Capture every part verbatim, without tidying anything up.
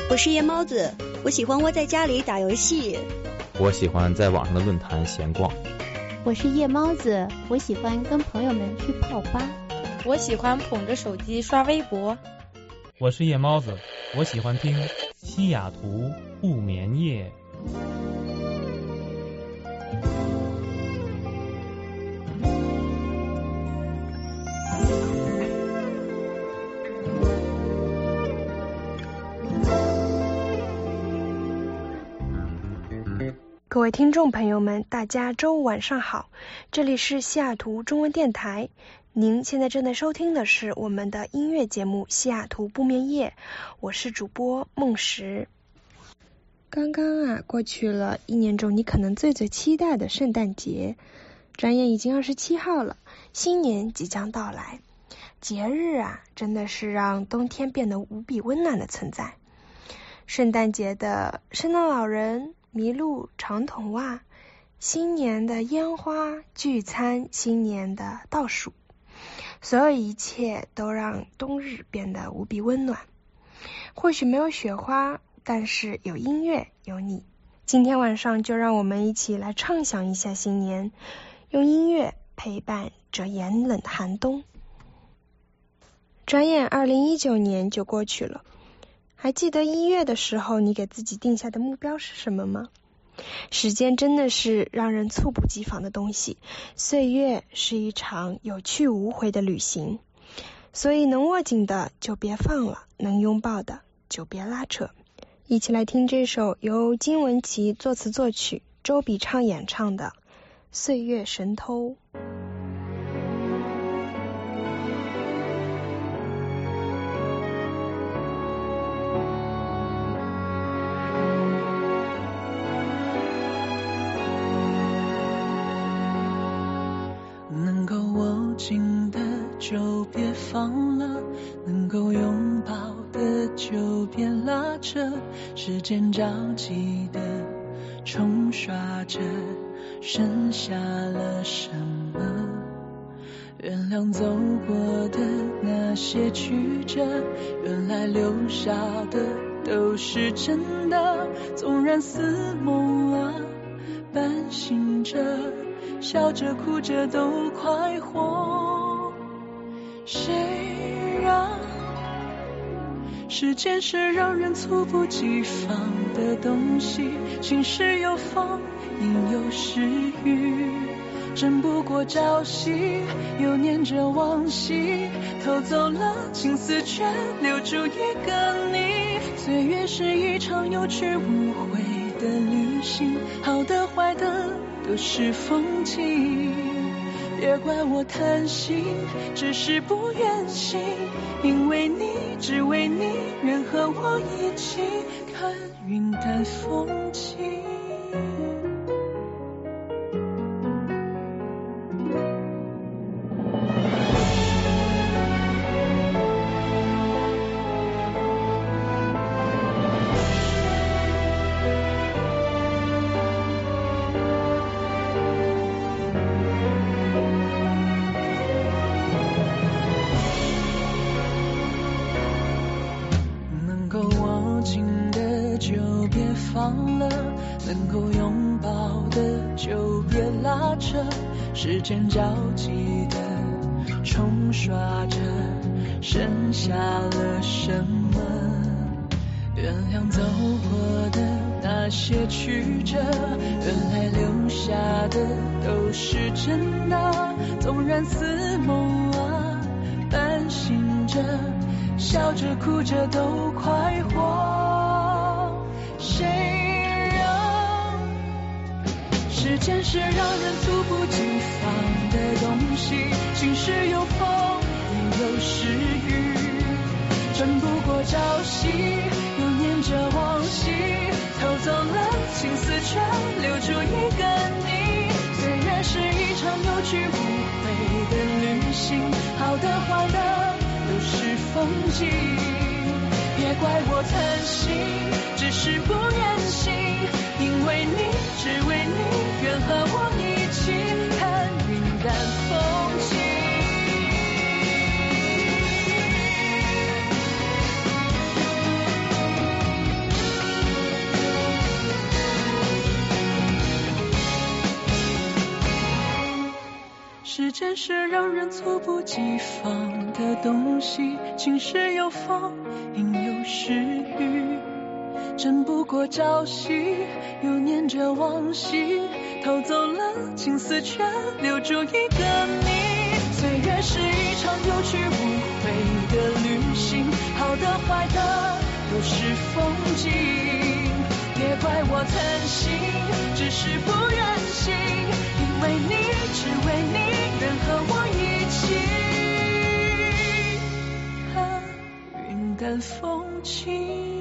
我是夜猫子，我喜欢窝在家里打游戏。 我喜欢在网上的论坛闲逛。 我是夜猫子，我喜欢跟朋友们去泡吧。 我喜欢捧着手机刷微博。 我是夜猫子，我喜欢听西雅图不眠夜。 各位听众朋友们，大家周五晚上好，这里是西雅图中文电台，您现在正在收听的是我们的音乐节目《西雅图不眠夜》，我是主播梦石。刚刚啊，过去了一年中你可能最最期待的圣诞节，转眼已经二十七号了，新年即将到来。节日啊，真的是让冬天变得无比温暖的存在。圣诞节的圣诞老人、麋鹿、长筒袜，新年的烟花、聚餐，新年的倒数，所有一切都让冬日变得无比温暖。或许没有雪花，但是有音乐，有你。今天晚上就让我们一起来畅想一下新年，用音乐陪伴这炎冷寒冬。转眼二零一九年就过去了，还记得一月的时候你给自己定下的目标是什么吗？时间真的是让人猝不及防的东西，岁月是一场有去无回的旅行，所以能握紧的就别放了，能拥抱的就别拉扯。一起来听这首由金玟岐作词作曲，周笔畅演唱的《岁月神偷》。 能够握紧的就别放了，能够拥抱的就别拉扯，时间着急的冲刷着，剩下了什么？原谅走过的那些曲折，原来留下的都是真的，纵然似梦啊，半醒着，笑着哭着都快活。谁让时间是让人猝不及防的东西，晴时有风，阴有时雨，争不过朝夕，又念着往昔，偷走了青丝却留住一个你。岁月是一场有去无回的旅行，好的坏的都是风景，别怪我贪心，只是不愿醒，因为你，只为你，愿和我一起看云淡风轻。能够拥抱的就别拉扯，时间着急的冲刷着，剩下了什么？原谅走过的那些曲折，原来留下的都是真的，纵然似梦啊，半醒着，笑着哭着都快活。谁时间是让人猝不及防的东西，晴时有风，阴有时雨，争不过朝夕，又念着往昔，偷走了青丝却留住一个你。岁月是一场有去无回的旅行，好的坏的都是风景，别怪我贪心，只是不愿醒，因为你，只为你，愿和我一起看云淡风轻。 现实让人猝不及防的东西，晴时有风，阴有时雨，争不过朝夕，又念着往昔，偷走了青丝，却留住一个你。岁月是一场有去无回的旅行，好的坏的都是风景，别怪我贪心，只是不忍心，因为你，只为你能和我一起看云淡风轻。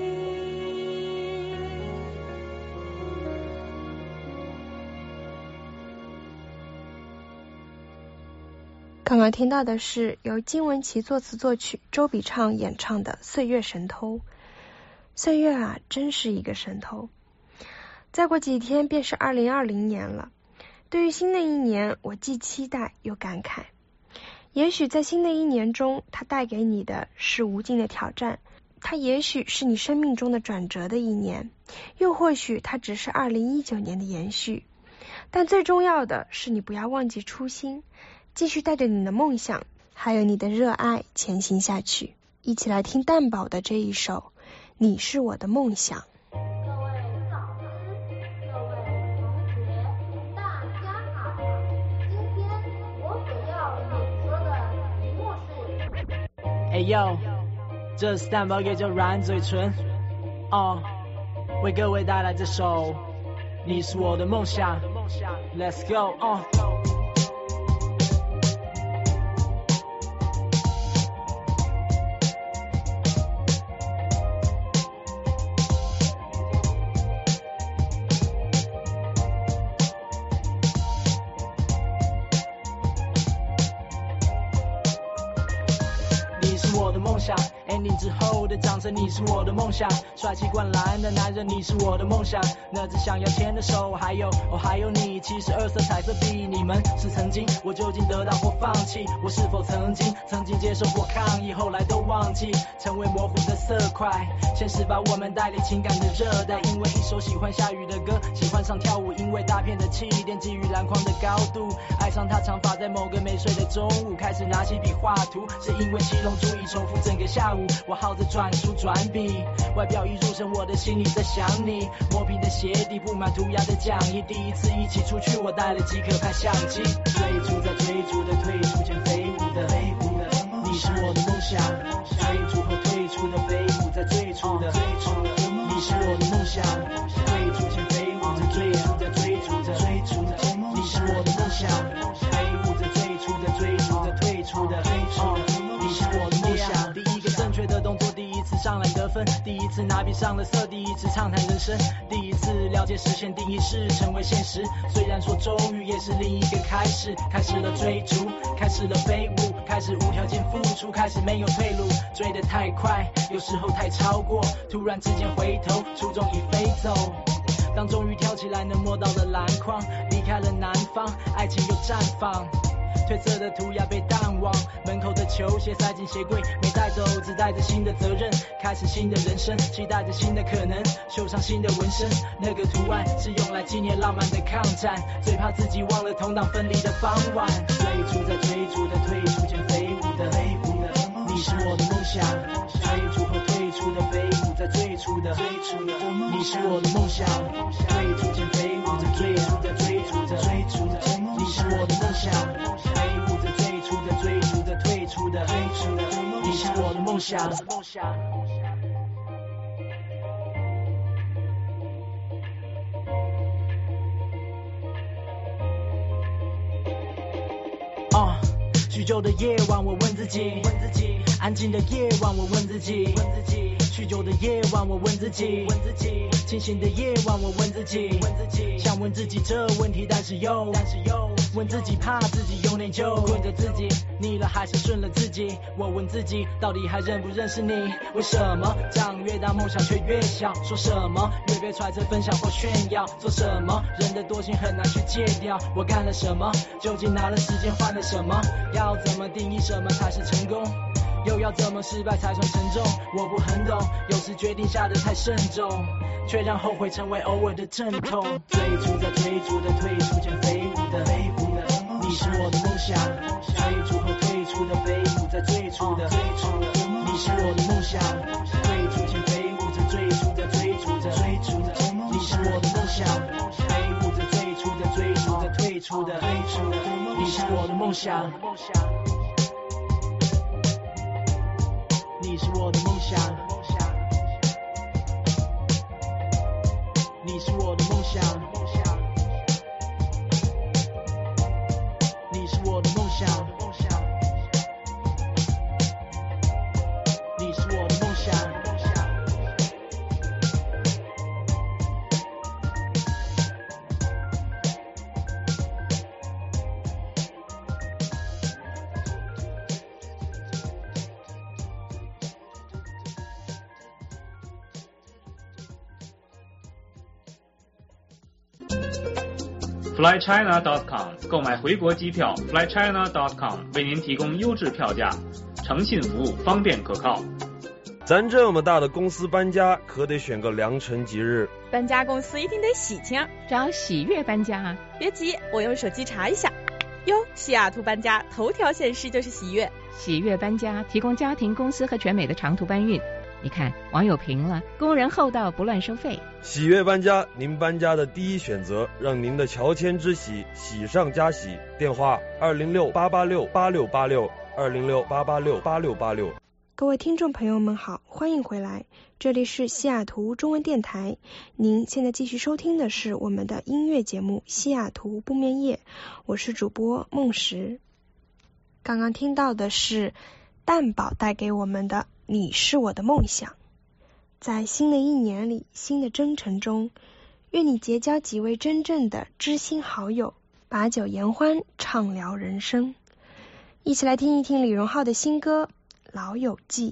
刚刚听到的是由金玟岐作词作曲，周笔畅演唱的《岁月神偷》。岁月啊，真是一个神偷。再过几天便是二零二零年了，对于新的一年，我既期待又感慨。也许在新的一年中，它带给你的是无尽的挑战，它也许是你生命中的转折的一年，又或许它只是二零一九年的延续。但最重要的是，你不要忘记初心，继续带着你的梦想还有你的热爱前行下去。一起来听蛋堡的这一首你是我的梦想。 各位老师，各位同学，大家好，今天我所要演说的题目是哎呦，这是蛋堡，也叫软嘴唇哦，为各位带来这首你是我的梦想 Let's go 哦。ending 之后的长成，你是我的梦想，帅气灌篮的男人，你是我的梦想，那只想要牵的手，还有哦还有你，七十二色彩色笔，你们是曾经，我究竟得到或放弃，我是否曾经曾经接受过抗议，后来都忘记，成为模糊的色块，现实把我们带离情感的热带，因为一首喜欢下雨的歌，喜欢上跳舞，因为大片的气垫基于篮筐的高度，爱上他长发，在某个没睡的中午开始拿起笔画图，是因为七龙珠已重复整个下午，我耗着转书转笔，外表已入神，我的心里在想你，磨平的鞋底布满涂鸦的讲义，第一次一起出去我带了几颗拍相机，追逐在追逐的退出前飞舞的飞舞的，你是我的梦想，追逐后退出的飞舞在最初的最初的，你是我的梦想，退出前飞舞在追逐在追逐在追逐的，你是我的梦想，飞舞在最初的追逐在退出的退出的，你是我的梦想，第一个正确的动作，第一次上篮得分，第一次拿笔上了色，第一次畅谈人生，第一次了解实现定义是成为现实，虽然说终于也是另一个开始，开始了追逐，开始了飞舞，开始无条件付出，开始没有退路，追得太快，有时候太超过，突然之间回头，初衷已飞走，当终于跳起来能摸到了篮筐，离开了南方，爱情又绽放，褪色的涂鸦被淡忘，门口的球鞋塞进鞋柜，没带走，只带着新的责任，开始新的人生，期待着新的可能，绣上新的纹身，那个图案是用来纪念浪漫的抗战，最怕自己忘了同党分离的傍晚，追逐在追逐的退出前飞舞的飞舞的，你是我的梦想，追逐后退出的飞舞在最初的最初的，你是我的梦想，退出前飞舞在追逐在追逐在追逐的，你是我的梦想，飞舞在最初的追逐的退出的退出的，你是我的梦想。哦，许久的夜晚，我问自己，问自己，安静的夜晚，我问自己，问自己，许久的夜晚，我问自己，问自己，清醒的夜晚，我问自己，问自己，想问自己这问题，但是又，但是又问自己，怕自己有内疚，问着自己，腻了还是顺了自己，我问自己，到底还认不认识你？为什么长越大梦想却越小？说什么越被揣测分享或炫耀？做什么人的惰性很难去戒掉？我干了什么？究竟拿了时间换了什么？要怎么定义什么才是成功？又要怎么失败才算沉重？我不很懂，有时决定下得太慎重，却让后悔成为偶尔的阵痛。追逐在追逐的退出前飞舞的飞舞的，你你是我的梦想，追逐后退出的飞舞在最初的最初的，你是我的梦想，退出前飞舞着追逐着追逐着追逐着，你是我的梦想，飞舞着追逐着追逐着退出的退出的，你是我的梦想，你是我的梦想，你是我的梦想，你是我的梦想，你是我的梦想。 fly china dot com 购买回国机票 fly china dot com 为您提供优质票价，诚信服务，方便可靠。 咱这么大的公司搬家，可得选个良辰吉日。 搬家公司一定得喜庆， 找喜悦搬家啊！ 别急，我用手机查一下。哟，西雅图搬家头条显示就是喜悦。 喜悦搬家提供家庭、公司和全美的长途搬运。你看，网友评了，工人厚道，不乱收费。 喜悦搬家，您搬家的第一选择，让您的乔迁之喜喜上加喜。电话二零六八八六八六八六二零六八八六八六八六。 各位听众朋友们好，欢迎回来，这里是西雅图中文电台。您现在继续收听的是我们的音乐节目《西雅图不眠夜》，我是主播梦石。刚刚听到的是蛋宝带给我们的你是我的梦想。在新的一年里，新的征程中，愿你结交几位真正的知心好友，把酒言欢，畅聊人生。一起来听一听李荣浩的新歌《老友记》。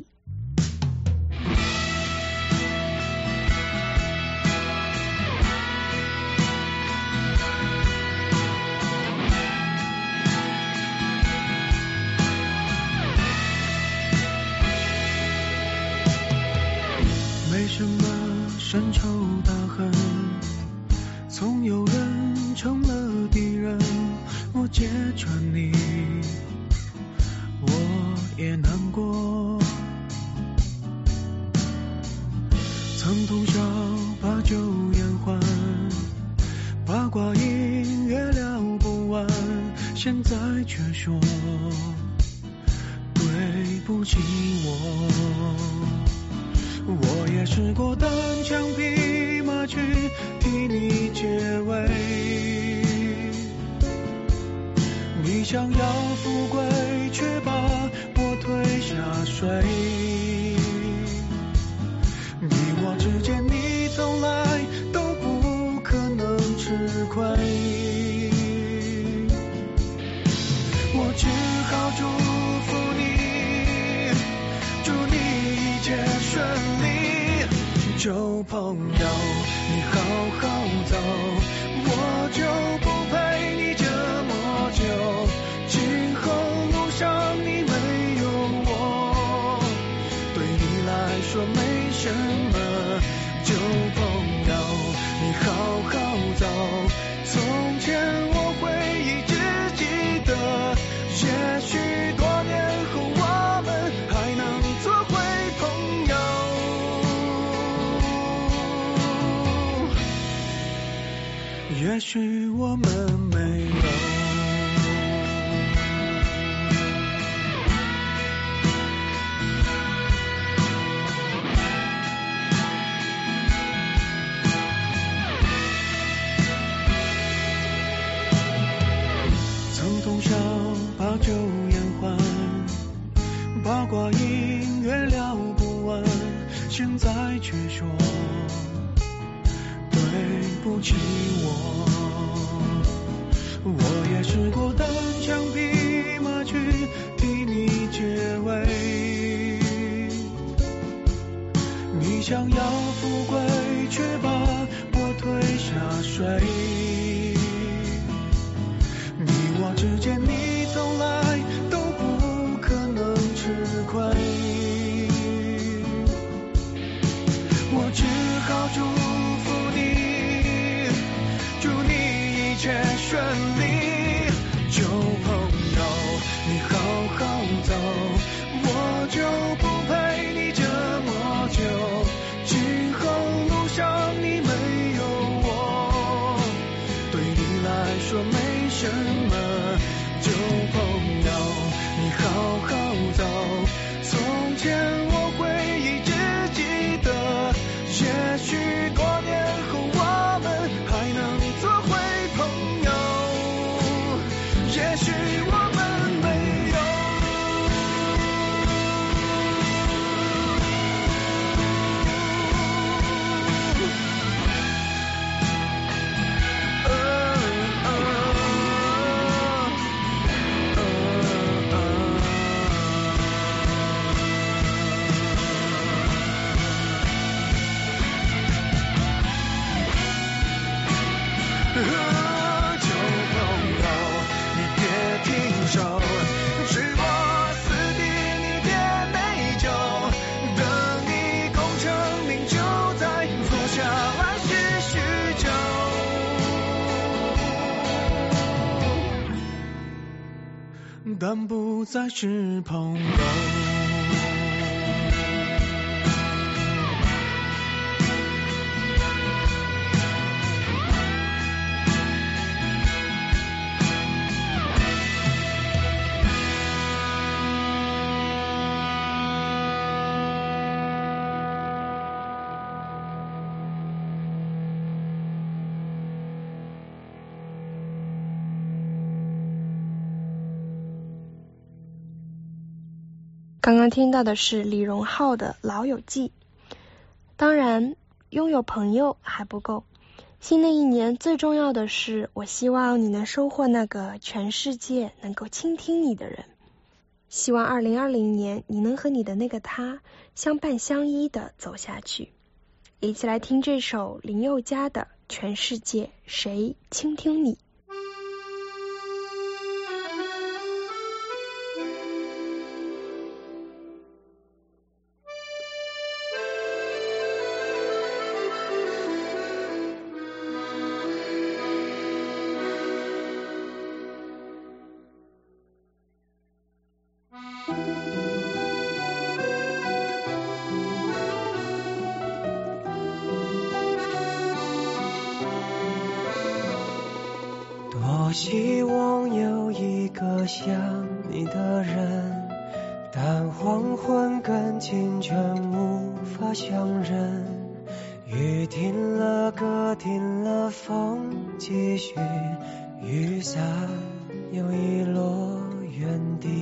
没什么深仇大恨，从友人成了敌人，我揭穿你，我也难过。曾通宵把酒言欢，八卦音乐聊不完，现在却说对不起我。我也试过单枪匹马去替你解围，你想要富贵却把我推下水，你我之间你从来都不可能吃亏，我只好祝福你，祝你一切顺利。旧朋友，你好好走，我就不陪你这么久。今后路上你没有我，对你来说没什么。旧朋友，你好好走，从前我会一直记得，也许多年后我们还能做回朋友。也许我们没有。曾通宵把酒言欢，八卦音乐聊不完，现在却说对不起我。我也试过单枪匹马去替你解围，你想要富贵却把我推下水，你我之间你从来都不可能吃亏，我只好祝福你，祝你一切顺利。就人，但不再是朋友。 刚刚听到的是李荣浩的《老友记》。当然，拥有朋友还不够。新的一年最重要的是，我希望你能收获那个全世界能够倾听你的人。希望二零二零年你能和你的那个他相伴相依的走下去。一起来听这首林宥嘉的《全世界谁倾听你》。 多希望有一个像你的人，但黄昏跟清晨无法相认。雨停了，歌停了，风继续，雨伞又遗落原地。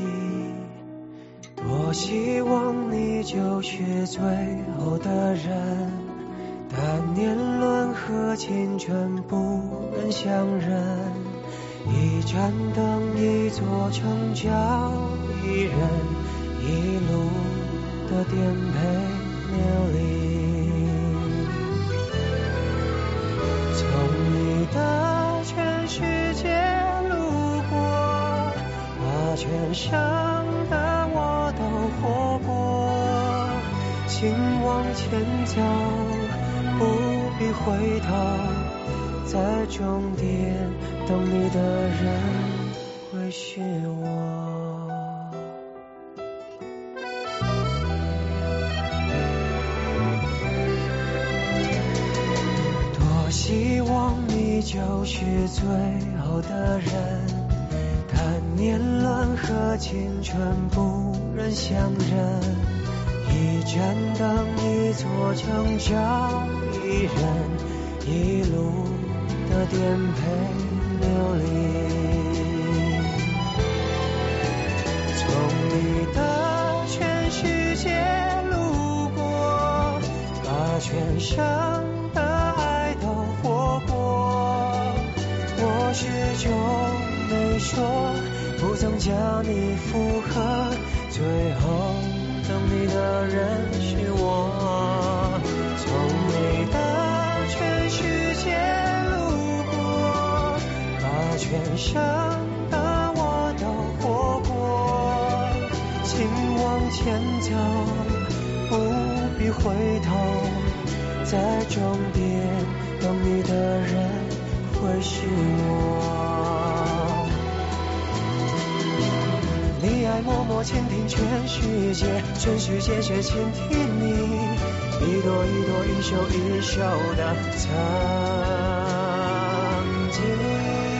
多希望你就是最后的人，但年轮和青春不忍相认。一盏灯，一座城，叫一人，一路的颠沛流离。从你的全世界路过，把全盛的我都活过。请往前走，不必回头，在终点等你的人会是我。多希望你就是最后的人，但年轮和青春不忍相认。一盏灯，一座城，叫一人，一路的颠沛流离。从你的全世界路过，把全盛的爱都活过。我始终没说，不曾将你附和，最后等你的人是我。从你的全世界路过，把全盛的我都活过。请往前走，不必回头，在终点等你的人会是我。你爱默默倾听全世界，全世界却倾听你，一朵一朵，一首一首的曾经。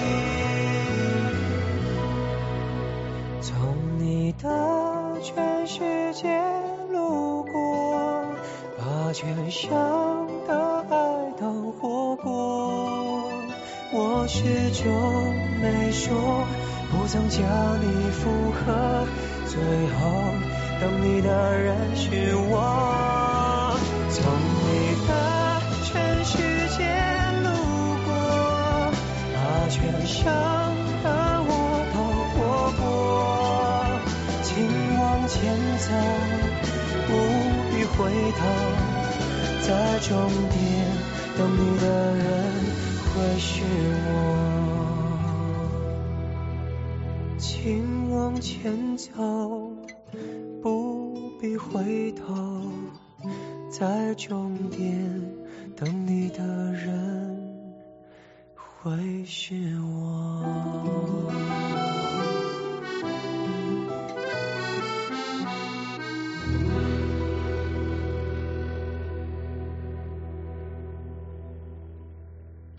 从你的全世界路过，把全盛的爱都活过。我始终没说，不曾将你附和，最后等你的人是我。从你的全世界路过，把全盛的我都活过。请往前走，不必回头，在终点等你的人会是我。请往前走，不必回头，在终点等你的人会是我。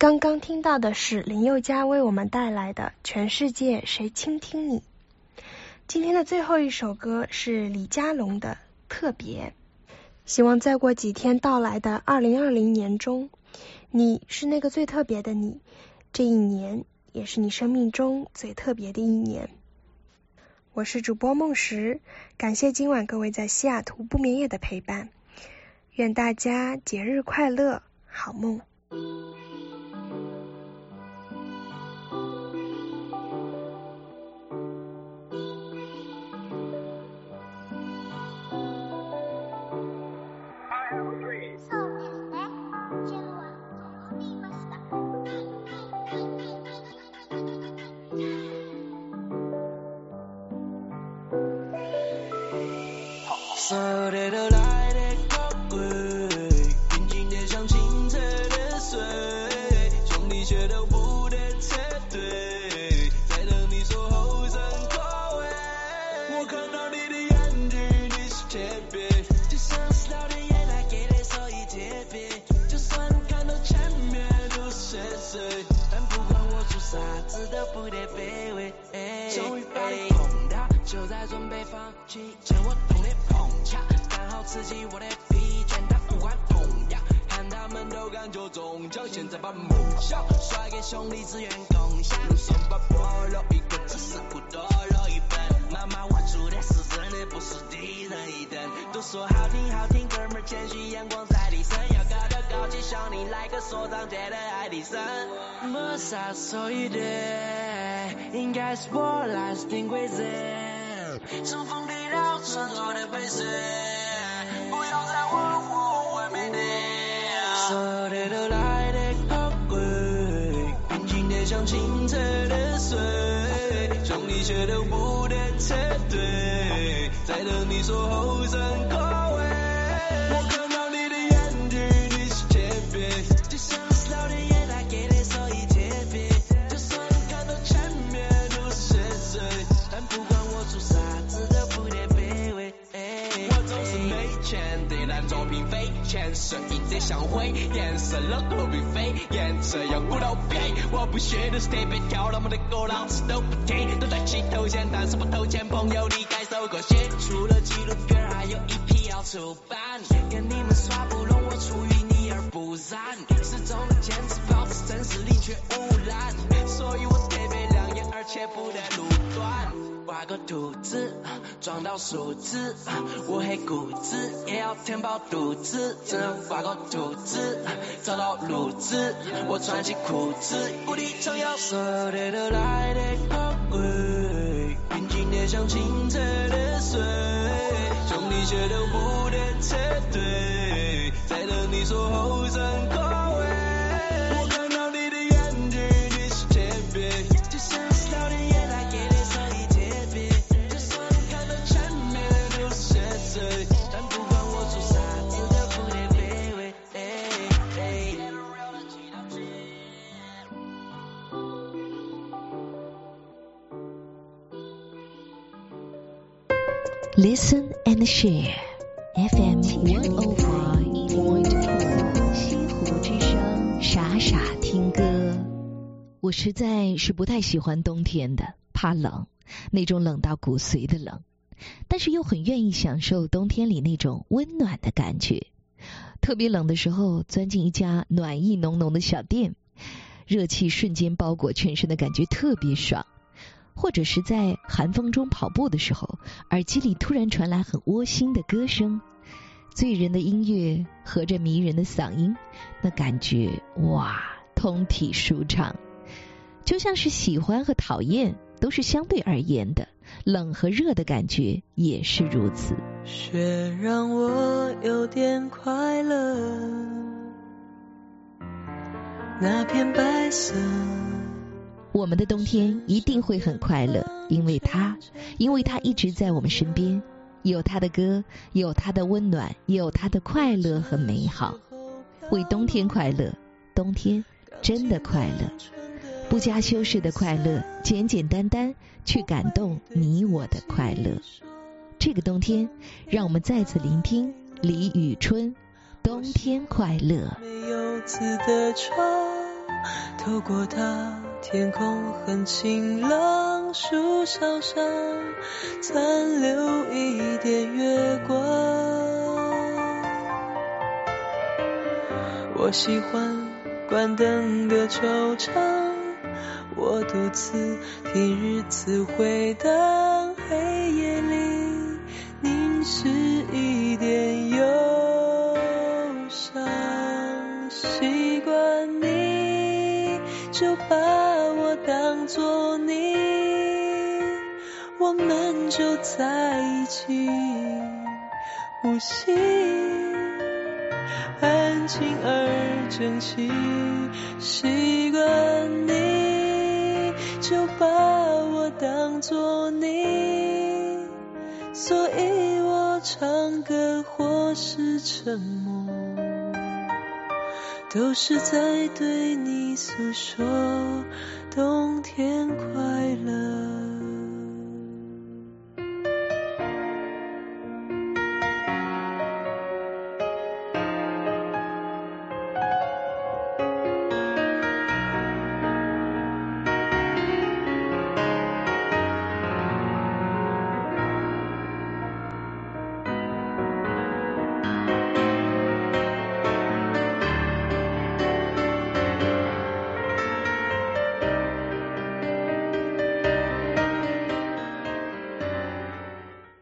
刚刚听到的是林宥嘉为我们带来的《全世界谁倾听你》。今天的最后一首歌是李佳隆的《特别》。希望再过几天到来的二零二零年中，你是那个最特别的你，这一年也是你生命中最特别的一年。我是主播梦石，感谢今晚各位在西雅图不眠夜的陪伴，愿大家节日快乐，好梦。 So did I lie that got away 平静的像清澈的水兄弟却都不能撤退在等你说后生口味我看到你的眼睛你是特别就像是老天爷来给的所以特别就算看到前面都是水但不管我做啥子都不得卑微终于把你碰到就在准备放弃趁我懂得碰巧刚好刺激我的疲倦但无关痛痒看他们都敢就中奖现在把梦想甩给兄弟资源共享算把菠萝一个只是不多了一分妈妈我住的是真的不是低人一等都说好听好听哥们谦虚眼光在提升要高的高级向你来个所长界的爱迪生没啥所以的应该是我来是定规则乘风地老穿梭的背水不要再问我完美的所有的都来得好贵平静的像清澈的水兄弟却都不得撤退在等你说后生口味我看到你的眼睛你是特别就像是老天爷来给的所以特别就算看到前面都是水但不管我做啥子都不得卑微我总是没钱对烂作品飞钱摄影在像灰颜色冷都并非颜色要鼓到背我不学的是特别跳那么的狗老子都不听都在起头先但是不投钱朋友你该收个血除了纪录片还有一批要出版跟你们耍不拢我出淤泥而不染始终的坚持保持真实宁缺毋滥所以我特别亮眼而且不得路段画个图子撞到数字我很固执也要填饱肚子只能画个图子找到路子我穿起裤子无敌重要所有的都来得好贵平静的像清澈的水兄弟却都不得撤退在等你说后生口味我看到你的眼睛你是特别就像是老天爷来给的所以特别就算看到前面都是水但不管我做啥子都不得卑微 Listen and share F M one oh five point four 西湖之声傻傻听歌我实在是不太喜欢冬天的怕冷那种冷到骨髓的冷但是又很愿意享受冬天里那种温暖的感觉特别冷的时候钻进一家暖意浓浓的小店热气瞬间包裹全身的感觉特别爽或者是在寒风中跑步的时候耳机里突然传来很窝心的歌声醉人的音乐和着迷人的嗓音那感觉哇通体舒畅就像是喜欢和讨厌都是相对而言的冷和热的感觉也是如此雪让我有点快乐那片白色我们的冬天一定会很快乐因为它因为它一直在我们身边有它的歌有它的温暖有它的快乐和美好为冬天快乐冬天真的快乐不加修饰的快乐简简单单去感动你我的快乐这个冬天让我们再次聆听李宇春冬天快乐没有字的唱透过它，天空很晴朗，树梢上残留一点月光。我喜欢关灯的球场，我独自听日子回荡，黑夜里凝视一点忧伤。习惯你就把我当作你，我们就在一起呼吸，安静而整齐。习惯你就把我当作你，所以我唱歌或是沉默，都是在对你诉说冬天快乐。